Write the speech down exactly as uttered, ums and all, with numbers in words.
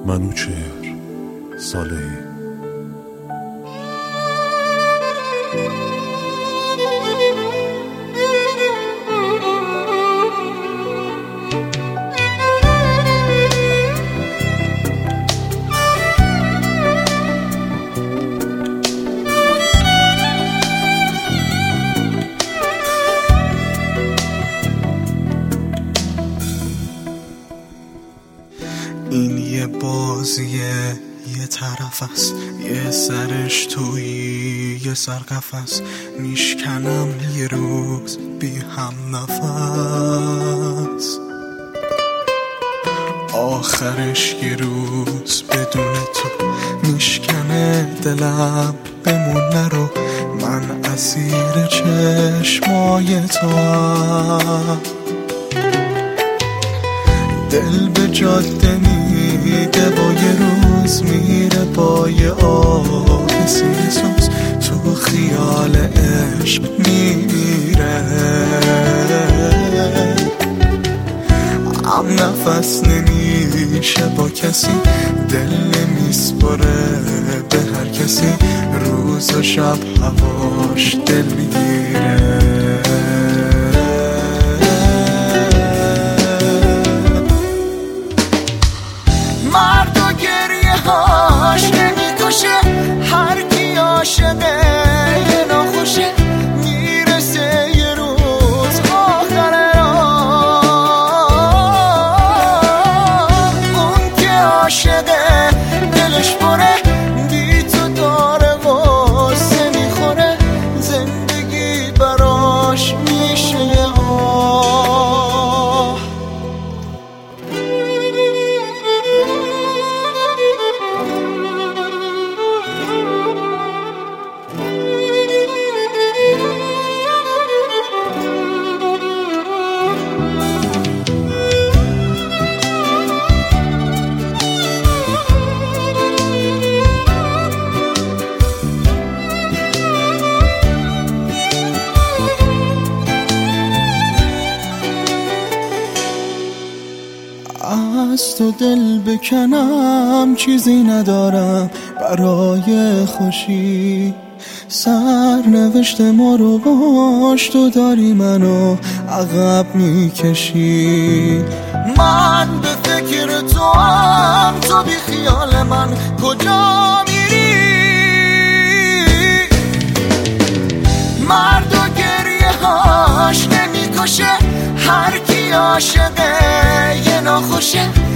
منوچهر صالحی. این یه بازیه، یه طرف است، یه سرش تویی یه سر قفس. میشکنم یه روز بی هم نفس، آخرش یه روز بدون تو میشکنه دلم. بمون نرو، من اسیر چشمای تو هم. دل به جاده میده و یه روز میره با یه آه سینه سوز، تو خیال عشق میمیره. هم نفس نمیشه با کسی، دل نمیسپره به هر کسی. روز و شب هواش دل میگیره. مرد و گریه هاش نمیکشه، هر کی عاشقه یه ناخوشه. میرسه یه روز آخر راه، اون که عاشقه دلش پره، بی تو داره غصه میخوره. زندگی براش میشه یه آه. از تو دل بکنم چیزی ندارم برای خوشی. سرنوشت ما رو باش تو داری، منو عقب میکشی. من به فکر تو هم، تو بی خیال من کجا میری؟ مرد و گریه هاش نمیکشه، هر کی عاشقه یه ناخوشه.